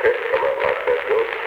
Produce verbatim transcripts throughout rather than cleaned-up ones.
fish come out like that, don't you?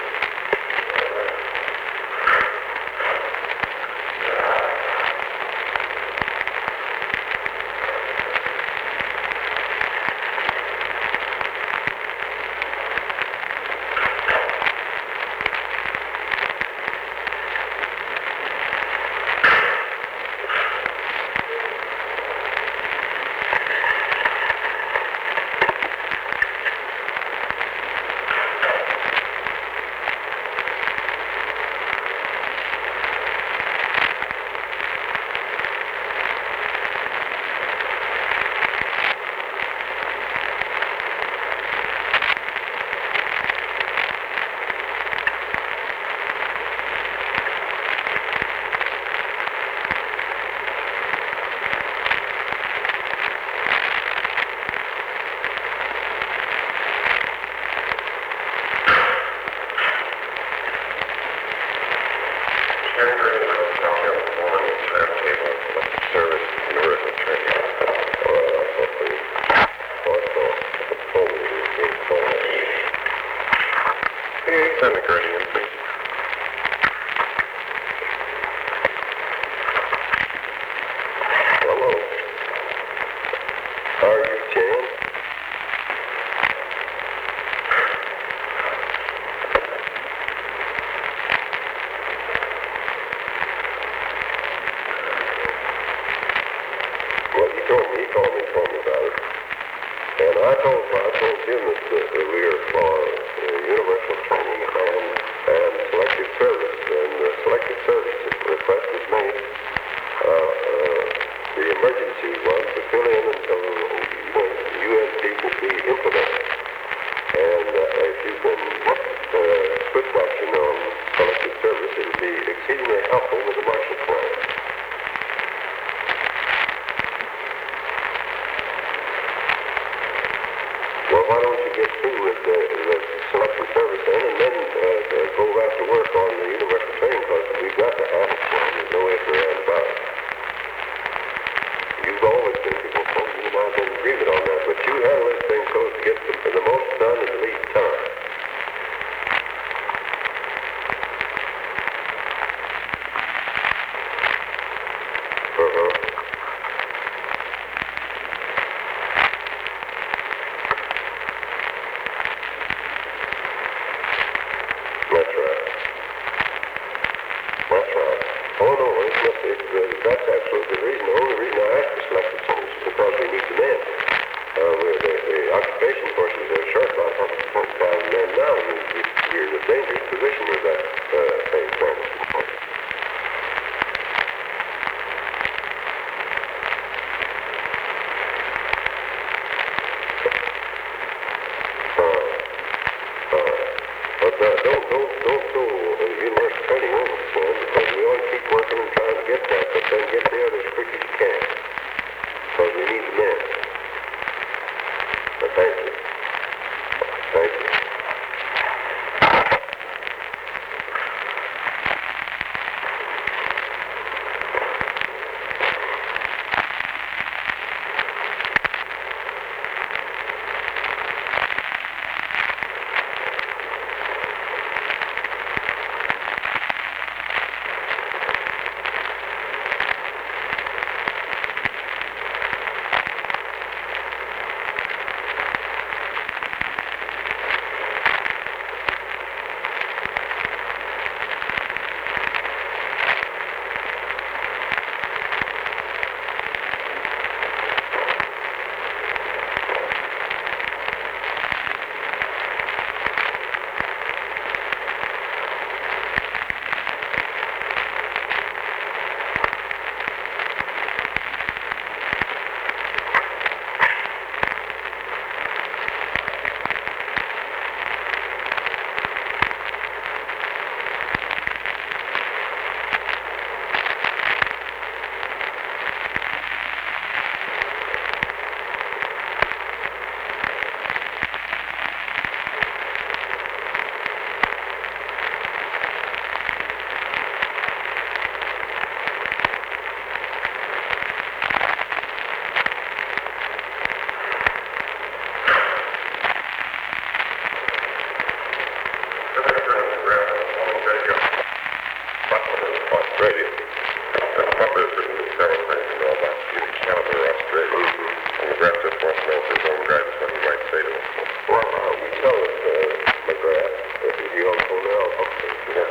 Jimmy Caliber, Australia. And McGrath just wants to know if his own guidance what he might say to him. Well, uh, you tell us, uh, McGrath, if he on phone now, I'll talk to him. Yeah.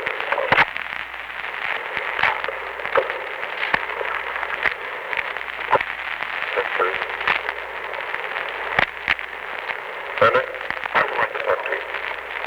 That's true. Bennett, I would like to talk to you.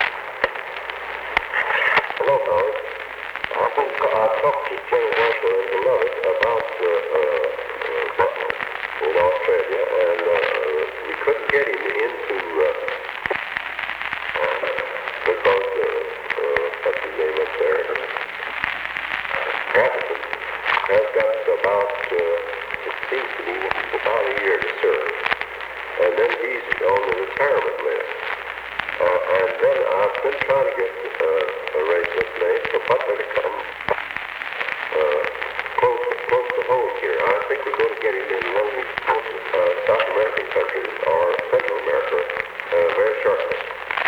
Hello, Howard. I think I talked to Joe Walker and Beloved about uh, uh, uh, in Australia, and uh, we couldn't get him into uh, uh, because uh, uh, what's his name up there? Patterson has got about uh, it seems to me about a year to serve, and then he's on the retirement list. Uh, and then I've been trying to get uh, arrangements made for Butler to come uh, close, close to home here. I think we're going to get him in one of these uh, South American countries or Central America uh, very shortly.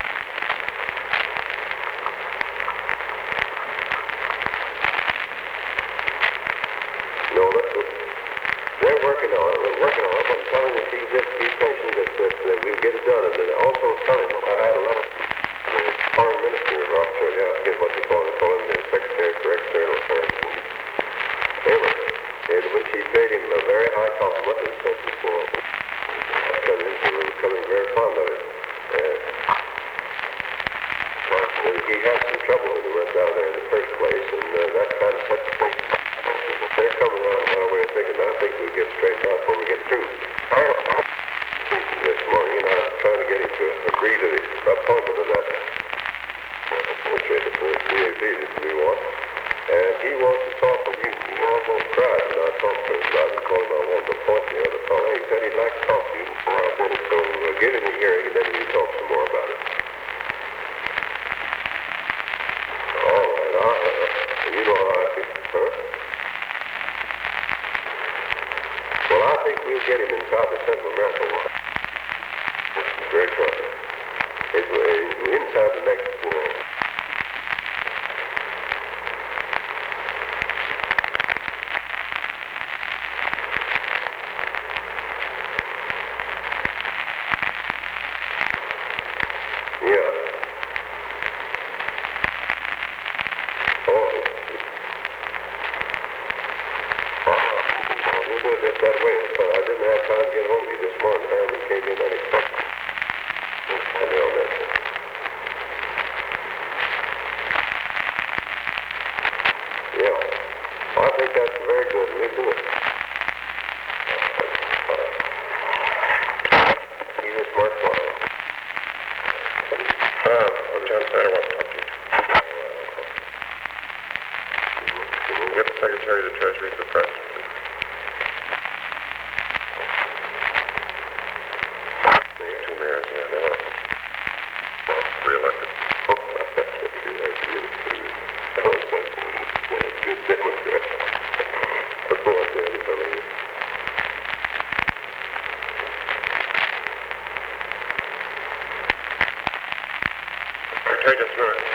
No, that's what they're working on it. We're working on it. I'm telling you, these, these patients that, that, that we'll get it done. And then also telling them I had a letter from the foreign minister of Australia. I forget what they call it. Call him the Secretary for External Affairs. Anyway, in which he paid him a very high compliment and said before Australians were becoming very fond of it. And, well, he had some trouble when he went down there in the first place, and uh, that kind of set the place. They're coming around my way of thinking. I think we'll get straightened out before we get through. This morning, and I'm trying to get him to agree to the appointment of that administrator for the C A B that we want. And he wants to talk with you. He almost cried when I talked to him about it. Told him I wanted to appoint the other fellow. He said he'd like to talk to you before I did it. So uh, give him a hearing, and then we'll talk some more about it. All right. I, uh, you know how I feel, huh? Well, I think we'll get him in South and Central America very shortly. It's uh, inside the next world. Yeah. Oh. We'll do it just that way. But I didn't have time to get home to you this morning. Harriman came in unexpected. I know that. Yeah. I think that's very good. We'll do it. He's a smart boy. Uh, John Snyder wants to talk to you. We'll get the Secretary of the Treasury for press. Two mayors, yeah, they want re-elected. Oh, that's good Democrat. That's what I said, I mean. Secretary just through it.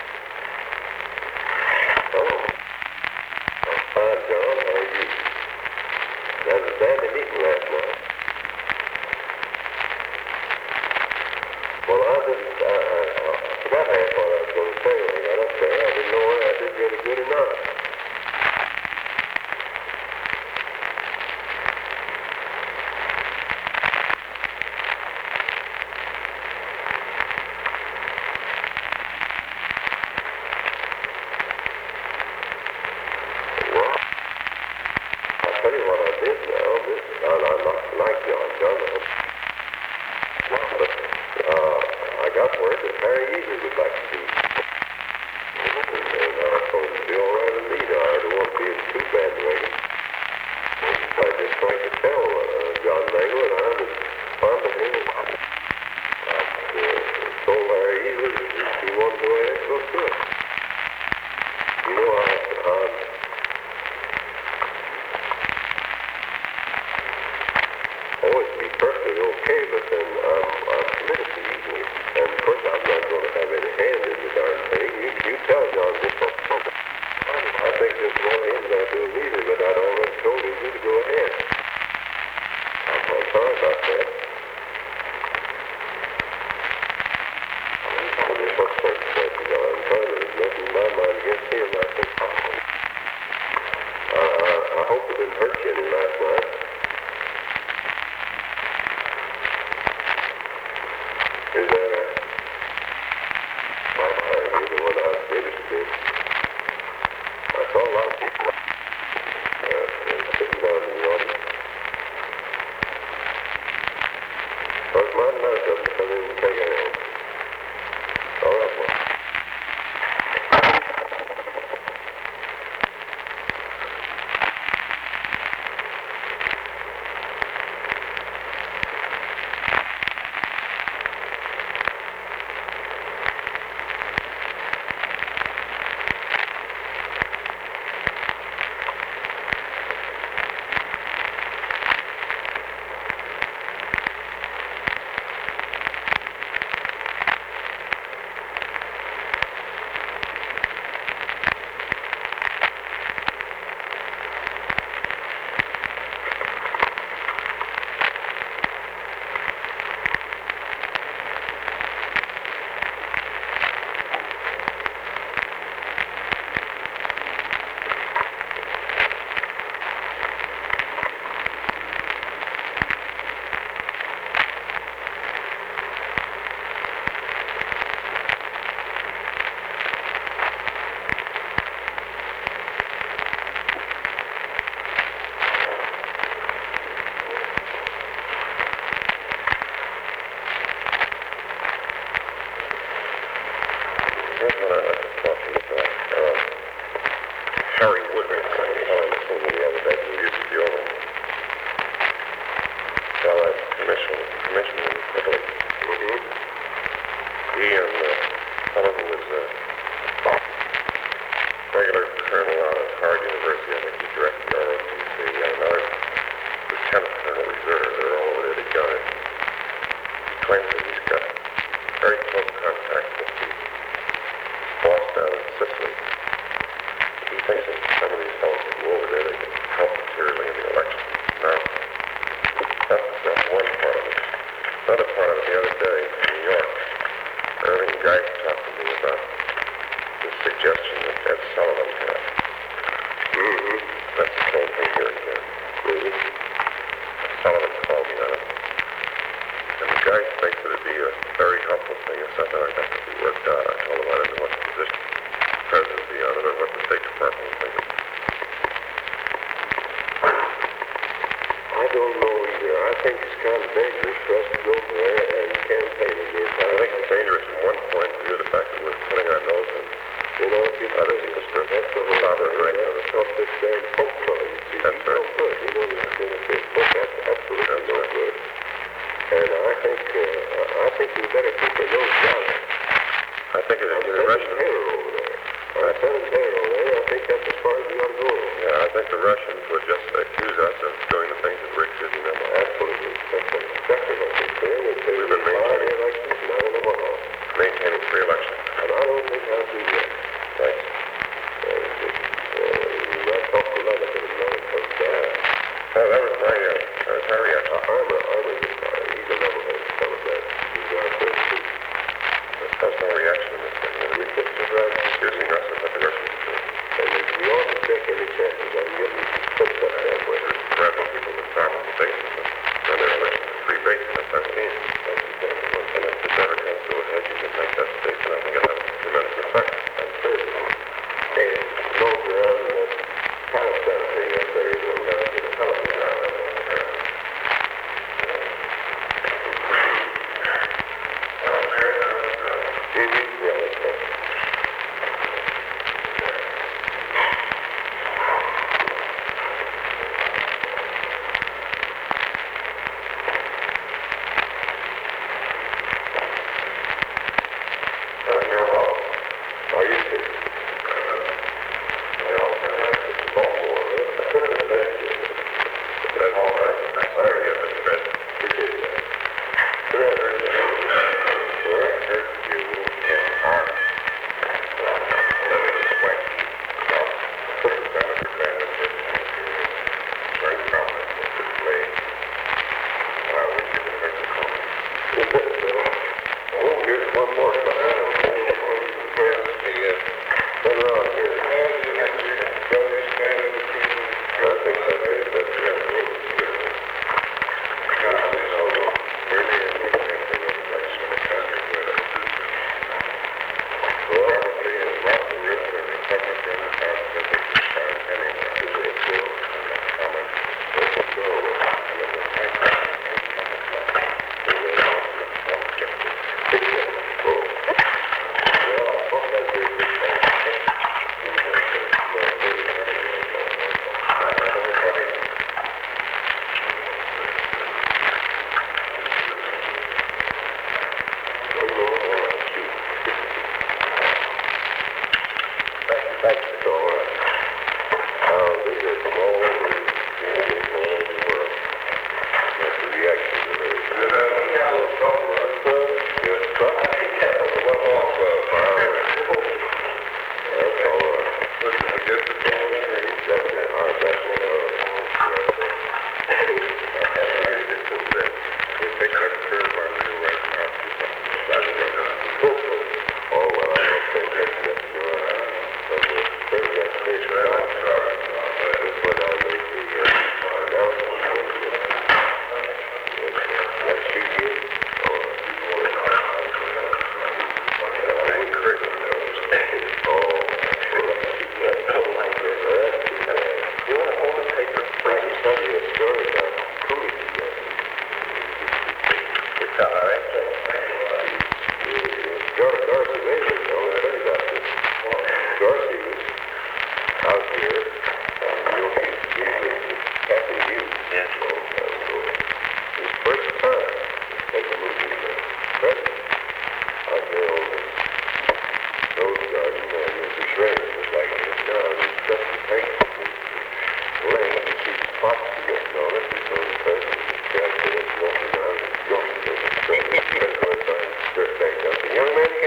Oh. I'm fine, John. How are you? That was a dandy meeting last night. Well, I didn't, I, I, I forgot half what I was going to say when I got up there. I didn't know whether I did really good or not. Well, I'll tell you what I did now. This, I, I'm not like John Donovan. But uh, I got word that Harry Easley would like to do it. And I told him to be all right with me. Now, I don't want to be in too bandwagon. I just tried to tell uh, John Mangle that I was fond of him. I uh, told Harry Easley that if he wanted to go ahead, go do it. You know, I, I'm always be perfectly okay, but then um, I'm committed to Easley. And of course, I'm not going to have any hand in the darn thing. You, you tell John this. I think this one he's not doing either, but I'd already told him to go ahead. here's what I'd like to talk to you about. Uh, Harry Woodring, I told you the other day, he used to be over well, that commission, commission in Italy. Mm-hmm. He and uh, a fellow who was a uh, regular colonel out of Harvard University, I think he directed the R O T C, and another lieutenant colonel reserve. They're all over there together. He claims that he's got very close contact with the boss down in Sicily. He thinks that some of these fellows will go over there, they can help materially in the election. Now, that's, that's one part of it. Another part of it, the other day in New York, Irving Geist talked to me about the suggestion that Ed Sullivan had. Mm-hmm. That's the same thing here again. Mm-hmm. Sullivan called me on it. And the guy thinks that it'd be a very helpful thing if something like that could be worked out. I told him I didn't know what the position the president would be on it or what the State Department would think of it. I don't know either. I think it's kind of dangerous for us to go there and campaign against. I think it's dangerous from one point of view, the fact that we're putting our nose in. You know, if you others just to that's the whole sovereign right now. That's what this damn Pope fellow, you see, that's right. No good. You know, this benefit Pope, that's absolutely that's no right. good. And I think, uh, I think we better keep our nose down. I think it's a Russian hair over there. I'm sending hair over there. I think that's as far as we ought to go. Yeah, I think the Russians would just accuse us of doing the things that Rick didn't know. Absolutely. That's exactly what they're saying. We've been maintaining elections, not in the White House. Maintaining free elections. And I don't think I'll do that. Thanks. Uh, just, uh, I talked to Leonard and Leonard comes down. Oh, that was my, uh, that was our reaction. Uh, I'm a, I'm a, uh, he's a level-headed fellow that he's got a good suit. That's my reaction to this thing. We just right accusing us of what the Russians do. And if we ought to take any chances on getting fixed up that way. Grabbing people with powerful bases and run their elections to free bases, that's our team. That's exactly what. And if this ever comes to a head, you can make that statement. I think it'll have a tremendous effect. I'm sure. And those around that Palestine thing up there, you know, that's the Palestine around that.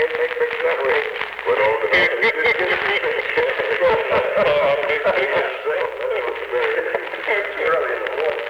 can't take pictures that way. Went on to that. It's early in the morning.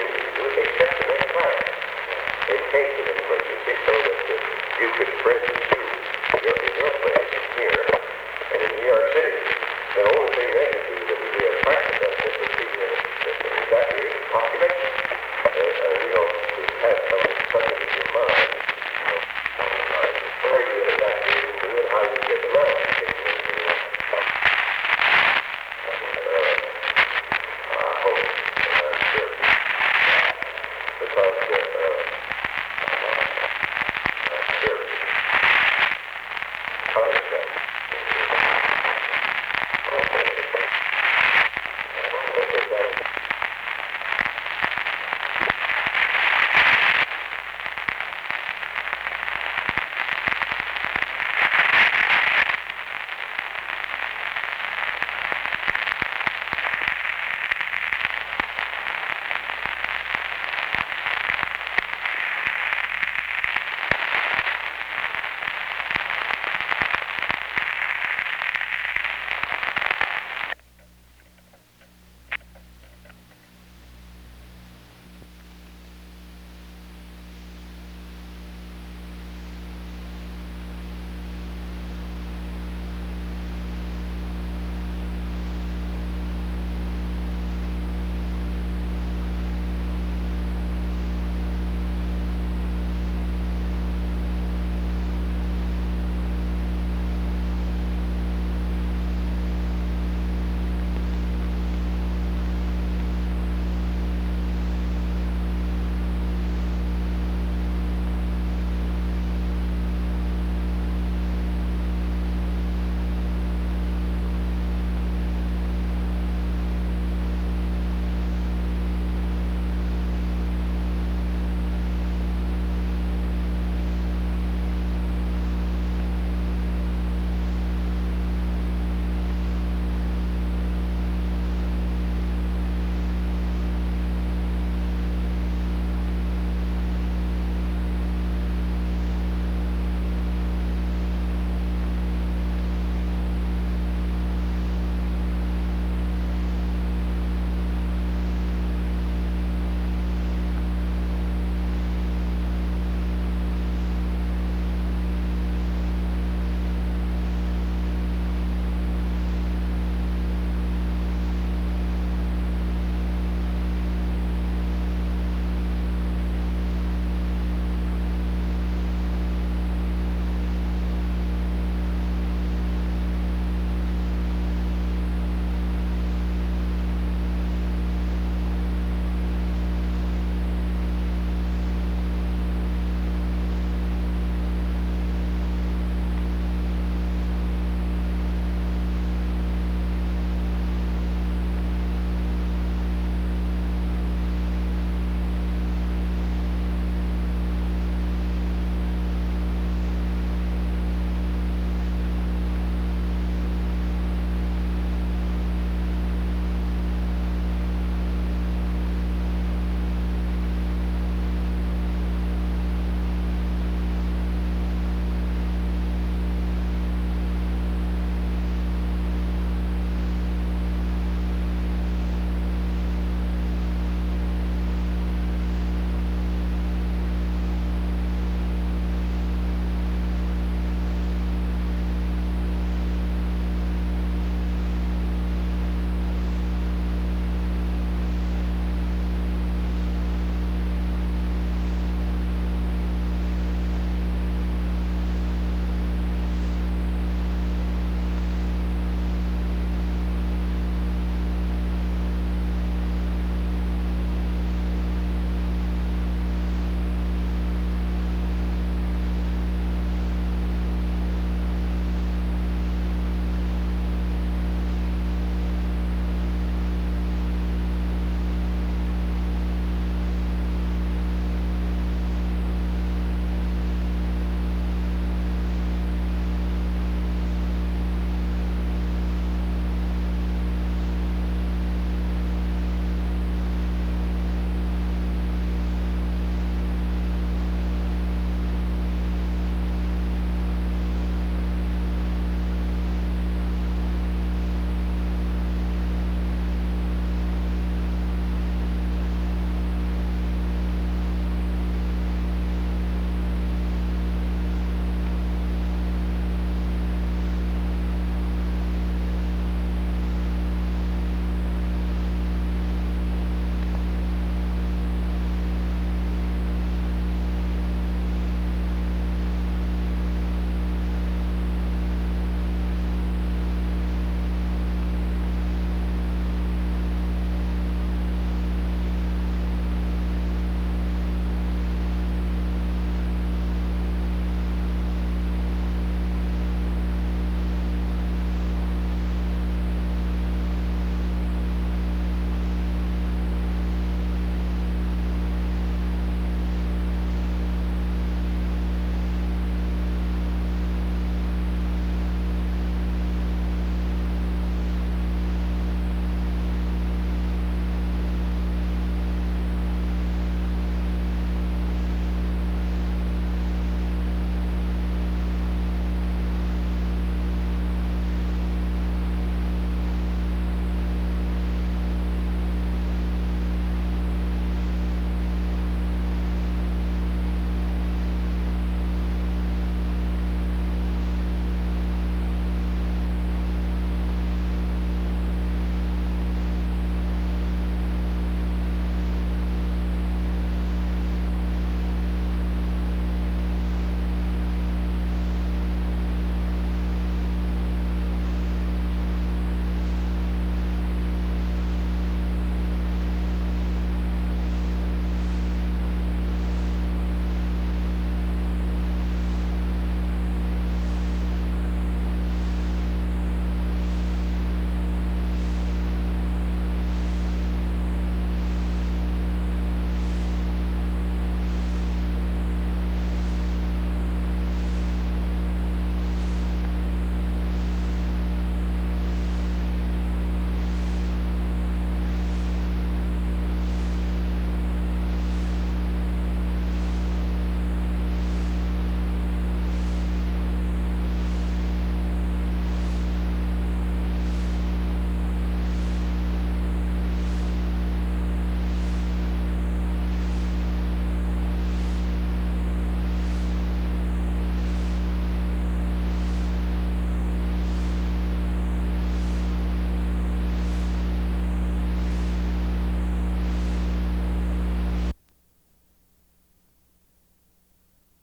In case of an emergency, so that uh, you could, for instance,